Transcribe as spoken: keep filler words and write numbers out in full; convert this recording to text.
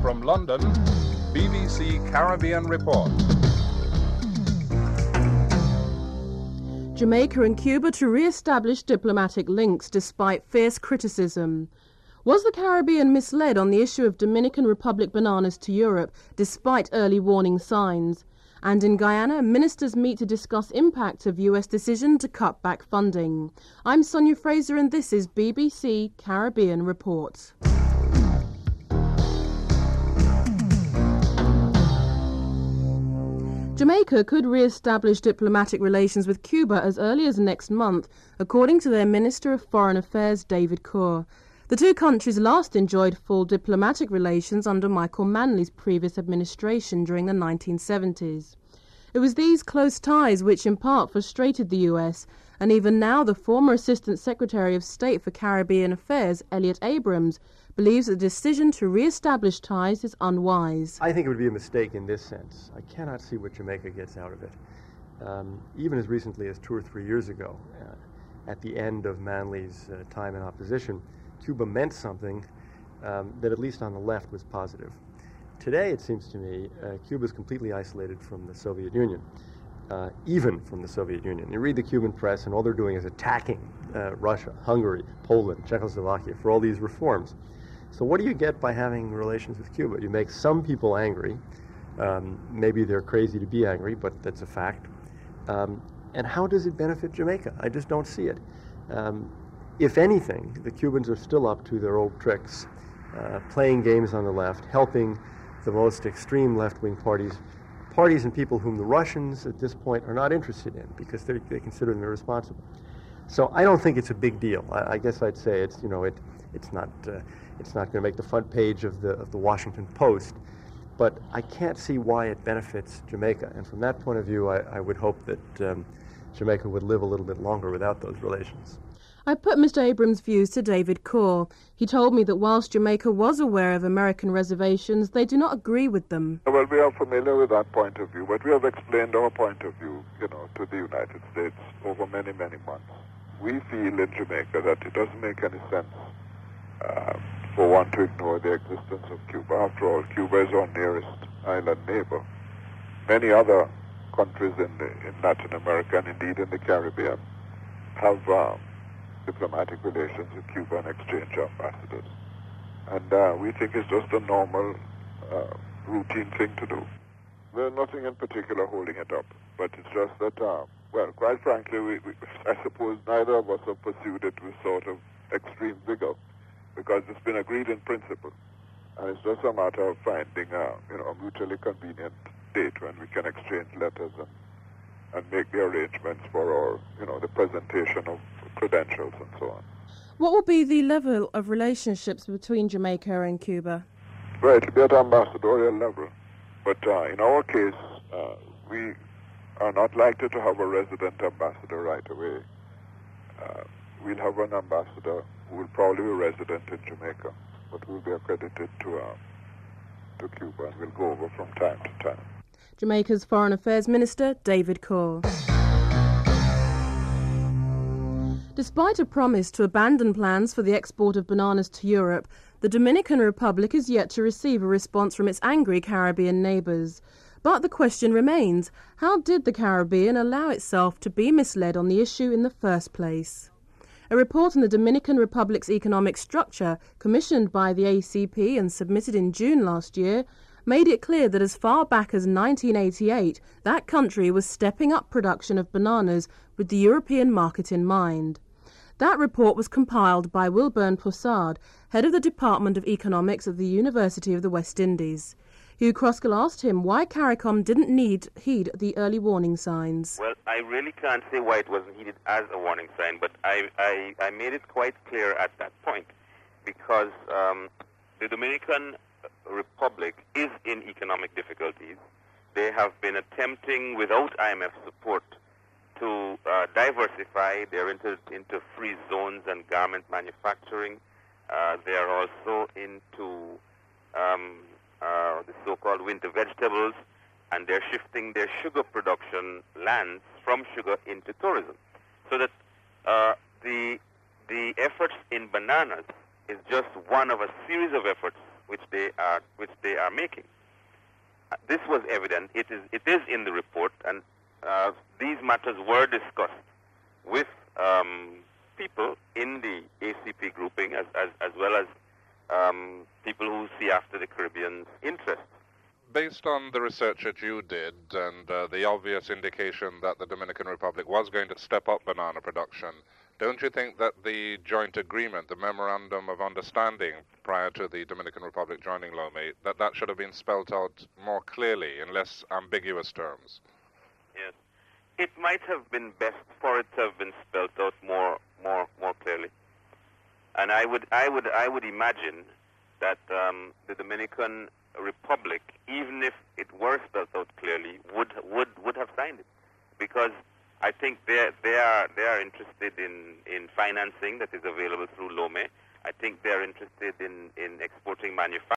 From London, B B C Caribbean Report. Jamaica and Cuba to re-establish diplomatic links despite fierce criticism. Was the Caribbean misled on the issue of Dominican Republic bananas to Europe despite early warning signs? And in Guyana, ministers meet to discuss impact of U S decision to cut back funding. I'm Sonia Fraser and this is B B C Caribbean Report. Jamaica could re-establish diplomatic relations with Cuba as early as next month, according to their Minister of Foreign Affairs, David Corr. The two countries last enjoyed full diplomatic relations under Michael Manley's previous administration during the nineteen seventies. It was these close ties which in part frustrated the U S, and even now the former Assistant Secretary of State for Caribbean Affairs, Elliott Abrams, believes the decision to re-establish ties is unwise. I think it would be a mistake in this sense. I cannot see what Jamaica gets out of it. Um, even as recently as two or three years ago, uh, at the end of Manley's uh, time in opposition, Cuba meant something um, that at least on the left was positive. Today, it seems to me, uh, Cuba is completely isolated from the Soviet Union, uh, even from the Soviet Union. You read the Cuban press and all they're doing is attacking uh, Russia, Hungary, Poland, Czechoslovakia for all these reforms. So what do you get by having relations with Cuba? You make some people angry. Um, maybe they're crazy to be angry, but that's a fact. Um, and how does it benefit Jamaica? I just don't see it. Um, if anything, the Cubans are still up to their old tricks, uh, playing games on the left, helping the most extreme left-wing parties, parties and people whom the Russians at this point are not interested in because they consider them irresponsible. So I don't think it's a big deal. I, I guess I'd say it's, you know, it, it's not... Uh, It's not going to make the front page of the of the Washington Post, but I can't see why it benefits Jamaica. And from that point of view, I, I would hope that um, Jamaica would live a little bit longer without those relations. I put Mister Abrams' views to David Corr. He told me that whilst Jamaica was aware of American reservations, they do not agree with them. Well, we are familiar with that point of view, but we have explained our point of view, you know, to the United States over many, many months. We feel in Jamaica that it doesn't make any sense Uh, for one to ignore the existence of Cuba. After all, Cuba is our nearest island neighbor. Many other countries in, the, in Latin America and indeed in the Caribbean have uh, diplomatic relations with Cuba and exchange ambassadors. And uh, we think it's just a normal, uh, routine thing to do. There's nothing in particular holding it up, but it's just that, uh, well, quite frankly, we, we, I suppose neither of us have pursued it with sort of extreme vigor, because it's been agreed in principle. And it's just a matter of finding a, you know, a mutually convenient date when we can exchange letters and, and make the arrangements for our, you know, the presentation of credentials and so on. What will be the level of relationships between Jamaica and Cuba? Well, it'll be at ambassadorial level. But uh, in our case, uh, we are not likely to have a resident ambassador right away. Uh, we'll have an ambassador who will probably be resident in Jamaica, but will be accredited to uh, to Cuba and will go over from time to time. Jamaica's Foreign Affairs Minister, David Corr. Despite a promise to abandon plans for the export of bananas to Europe, the Dominican Republic is yet to receive a response from its angry Caribbean neighbours. But the question remains, how did the Caribbean allow itself to be misled on the issue in the first place? A report on the Dominican Republic's economic structure, commissioned by the A C P and submitted in June last year, made it clear that as far back as nineteen eighty-eight, that country was stepping up production of bananas with the European market in mind. That report was compiled by Wilburn Poussard, head of the Department of Economics of the University of the West Indies. Hugh Croskell asked him why CARICOM didn't need heed the early warning signs. Well, I really can't say why it wasn't heeded as a warning sign, but I, I, I made it quite clear at that point because um, the Dominican Republic is in economic difficulties. They have been attempting, without I M F support, to uh, diversify. They're into, into free zones and garment manufacturing. Uh, they are also into um, uh, the so-called winter vegetables, and they're shifting their sugar production lands from sugar into tourism. So that uh, the the efforts in bananas is just one of a series of efforts which they are which they are making. Uh, this was evident. It is it is in the report, and uh, these matters were discussed with um, people in the A C P grouping, as as, as well as um, people who see after the Caribbean's interests. Based on the research that you did and uh, the obvious indication that the Dominican Republic was going to step up banana production, don't you think that the joint agreement, the memorandum of understanding prior to the Dominican Republic joining Lomé, that that should have been spelled out more clearly in less ambiguous terms? Yes. It might have been best for it to have been spelled out more more more clearly. And I would I would I would imagine that um, the Dominican Republic, even if it were spelled out clearly, would would would have signed it, because I think they they are they are interested in, in financing that is available through Lomé. I think they are interested in, in exporting manufacturing.